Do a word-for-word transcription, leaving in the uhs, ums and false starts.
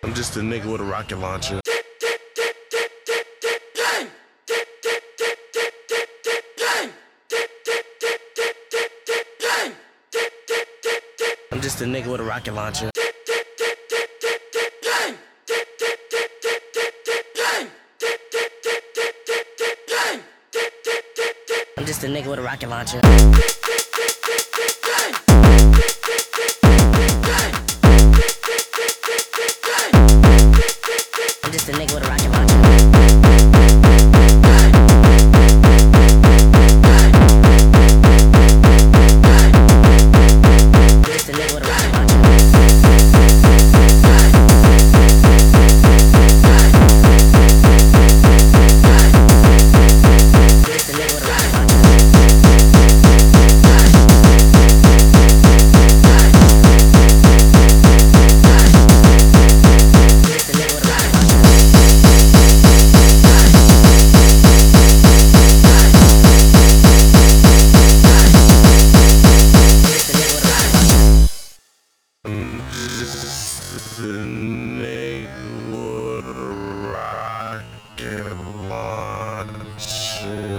I'm just a nigga with a rocket launcher. I'm just a nigga with a rocket launcher. I'm just a nigga with a rocket launcher. I'm just a nigga with a rocket launcher. The nigga with a rocket launcher.